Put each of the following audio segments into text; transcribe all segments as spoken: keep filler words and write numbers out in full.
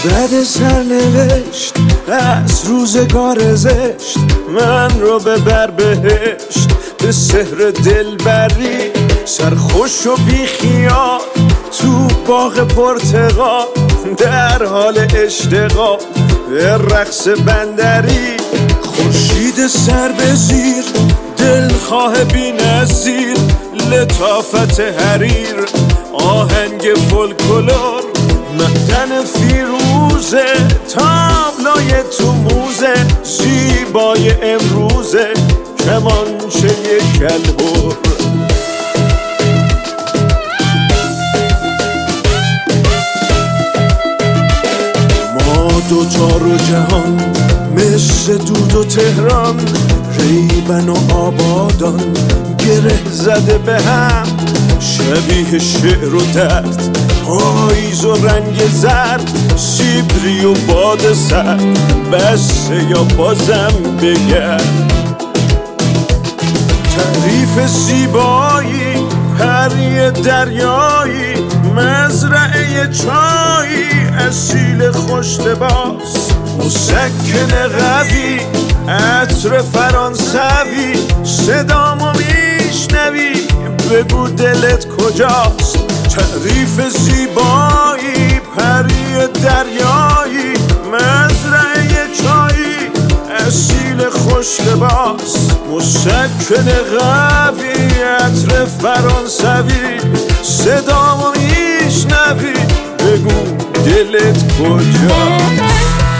بد سرنوشت از روزگار زشت من رو ببر بهشت به سحر دلبری، سرخوش و بیخیال تو باغ پرتقال، در حال اشتغال به رقص بندری. خورشید سر به زیر دلخواه بی نظیر، لطافت حریر آهنگ فولکلور، معدن فیروزه تابلوی تو موزه، زیبای امروزه کمانچه کلهر. ما دوتا رو جهان مثل دود و تهران، ریبن و آبادان گره زده به هم، شبیه شعر و درد پاییز و رنگ زرد، سیبری و باد سرد، بسه یا بازم بگرد. تعریف زیبایی پری دریایی، مزرعه چایی اصیل خوش لباس، مسکن قوی عطر فرانسوی، صدامو میشنوی بگو دلت کجاست. تعریف زیبایی پری دریایی، مزرعه چایی اصیل خوش لباس، مسکن قوی عطر فرانسوی، صدامو میشنوی بگو دلت کجاست.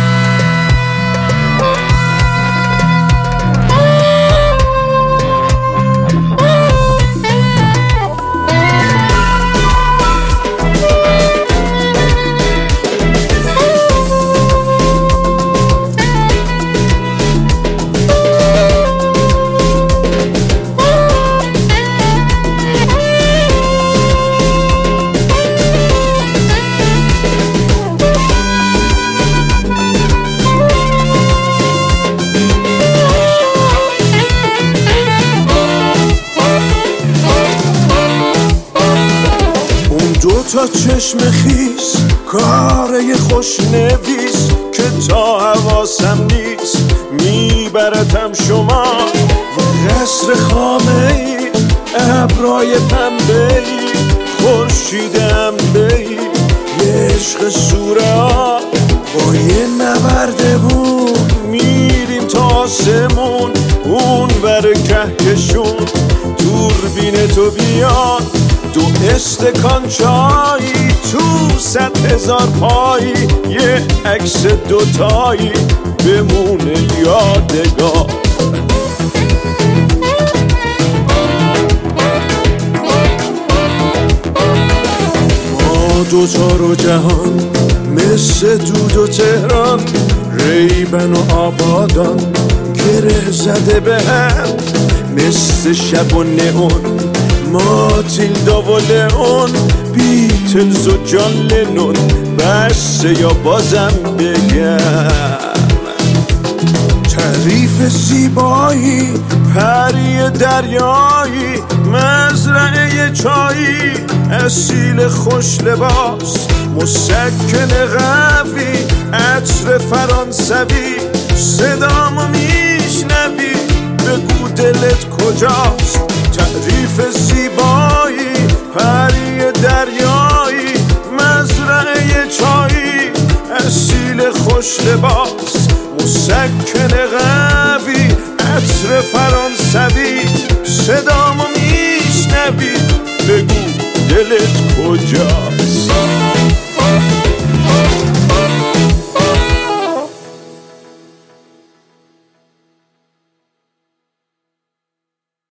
تا چشم خیس کاره خوش نویس، که تا حواسم نیست میبرتم شما و قصر خامه ای، ابرای پنبه ای، خورشید انبه ای، یه عشق سوره ها با یه نورده بود، میریم تا آسمون اون بر کهکشون، دوربین تو بیان دو استکان چایی، تو صد هزار پایی یه عکس دوتایی بمونه یادگار. ما دوتا رو جهان مثل دود و تهران، ریبن و آبادان گره زده به هم، مثل شب و نئون ماتیلدا و لئون، بیتلز و جان لنون، بسه یا بازم بگم. تعریف زیبایی پری دریایی، مزرعه چایی اصیل خوش لباس، مسکن قوی عطر فرانسوی، صدامو میشنوی بگو دلت کجاست. تعریف زیبایی پری دریایی، مزرعه چایی اصیل خوش لباس، مسکن قوی عطر فرانسوی، صدامو میشنوی بگو دلت کجاست.